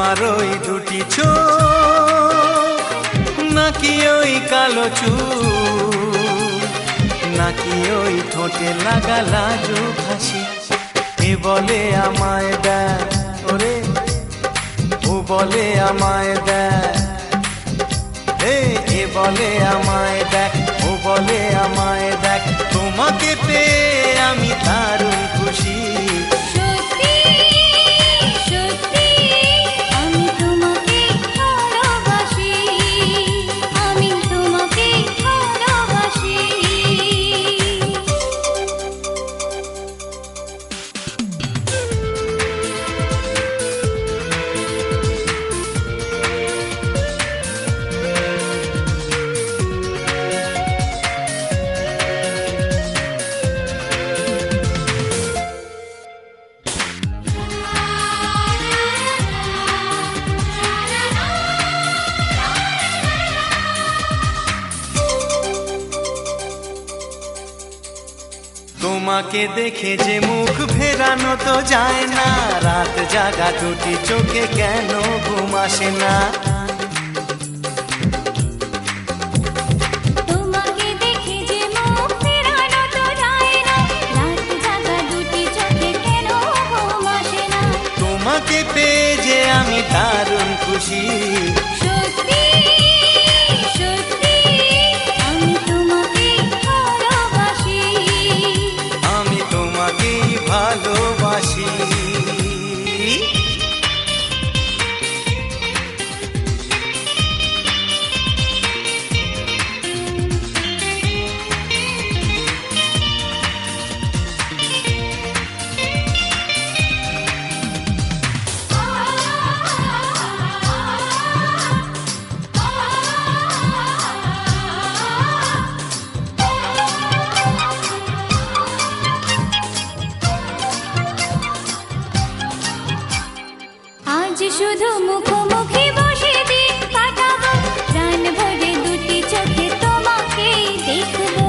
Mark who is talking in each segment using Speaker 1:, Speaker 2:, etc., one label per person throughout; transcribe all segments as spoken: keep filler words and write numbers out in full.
Speaker 1: তোমার ওই দুটি চোখ নাকি ওই কালো চুল নাকি ওই ঠোঁটে লাগা লাজুক হাসি এ বলে আমায় দেখ ওরে ও বলে আমায় দেখ এ বলে আমায় দেখ ও বলে আমায় দেখ তোমাকে পেয়ে আমি দারুণ খুশি
Speaker 2: সত্যি সত্যি আমি তোমাকে ভালোবাসি আমি তোমাকে ভালোবাসি
Speaker 1: তোমাকে দেখে যে মুখ ফেরানো তো যায় না রাত জাগা দুটি চোখে কেন ঘুম আসে না
Speaker 2: তোমাকে দেখে যে মুখ ফেরানো তো যায় না রাত জাগা দুটি চোখে কেন ঘুম আসে না
Speaker 1: তোমাকে পেয়ে যে আমি দারুণ খুশি
Speaker 2: সত্যি সত্যি আমি তোমাকে ভালোবাসি
Speaker 1: আমি তোমাকেই ভালোবাসি
Speaker 2: আজ শুধু মুখোমুখি বসে দিন কাটাবো প্রাণ ভরে দুটি চোখে তোমাকে দেখবো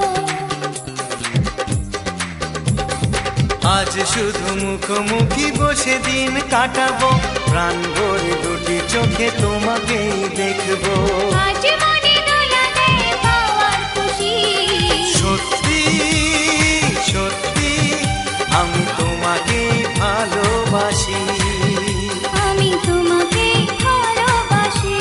Speaker 1: আজ শুধু মুখোমুখি বসে দিন কাটাবো প্রাণ ভরে দুটি চোখে তোমাকেই দেখবো
Speaker 2: আজ মনে দোলা দেয় পাওয়ার খুশি
Speaker 1: সত্যি সত্যি আমি তোমাকেই ভালোবাসি
Speaker 2: আমি তোমাকে ভালোবাসি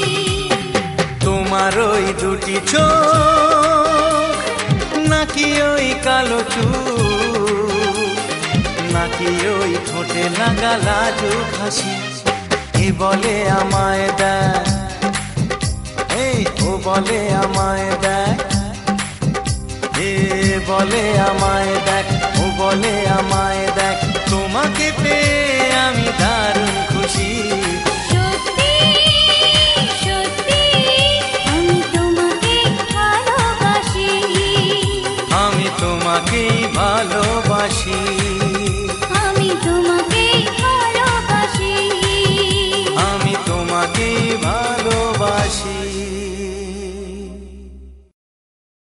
Speaker 1: তোমার ওই দুটি চোখ নাকি ওই কালো চুল নাকি ওই ঠোঁটে লাগা লাজুক হাসি এ বলে আমায় দেখ এই ও বলে আমায় দেখ এ বলে আমায় দেখ ও বলে আমায়